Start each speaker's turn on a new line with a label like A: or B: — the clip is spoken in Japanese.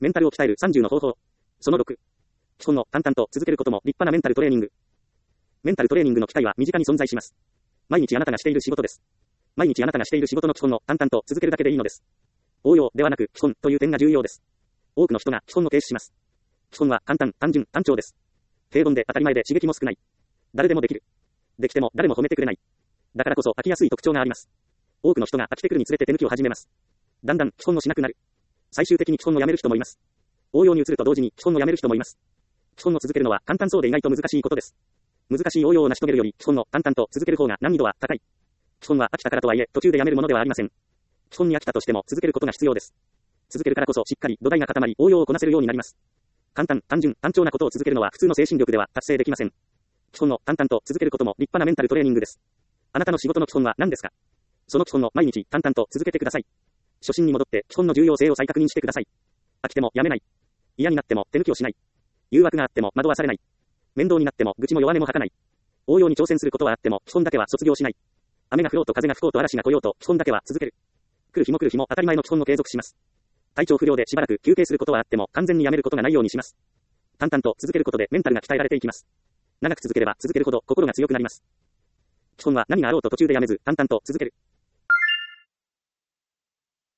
A: メンタルを鍛える30の方法。その6。基本を淡々と続けることも立派なメンタルトレーニング。メンタルトレーニングの機会は身近に存在します。毎日あなたがしている仕事です。毎日あなたがしている仕事の基本を淡々と続けるだけでいいのです。応用ではなく基本という点が重要です。多くの人が基本を軽視します。基本は簡単、単純、単調です。平凡で当たり前で刺激も少ない。誰でもできる。できても誰も褒めてくれない。だからこそ飽きやすい特徴があります。多くの人が飽きてくるにつれて手抜きを始めます。だんだん基本をしなくなる。最終的に基本をやめる人もいます。応用に移ると同時に基本をやめる人もいます。基本を続けるのは簡単そうで意外と難しいことです。難しい応用を成し遂げるより基本を淡々と続ける方が難易度は高い。基本は飽きたからとはいえ途中でやめるものではありません。基本に飽きたとしても続けることが必要です。続けるからこそしっかり土台が固まり応用をこなせるようになります。簡単、単純、単調なことを続けるのは普通の精神力では達成できません。基本を淡々と続けることも立派なメンタルトレーニングです。あなたの仕事の基本は何ですか？その基本を毎日淡々と続けてください。初心に戻って基本の重要性を再確認してください。飽きてもやめない。嫌になっても手抜きをしない。誘惑があっても惑わされない。面倒になっても愚痴も弱音も吐かない。応用に挑戦することはあっても基本だけは卒業しない。雨が降ろうと風が吹こうと嵐が来ようと基本だけは続ける。来る日も来る日も当たり前の基本を継続します。体調不良でしばらく休憩することはあっても完全にやめることがないようにします。淡々と続けることでメンタルが鍛えられていきます。長く続ければ続けるほど心が強くなります。基本は何があろうと途中でやめず淡々と続ける。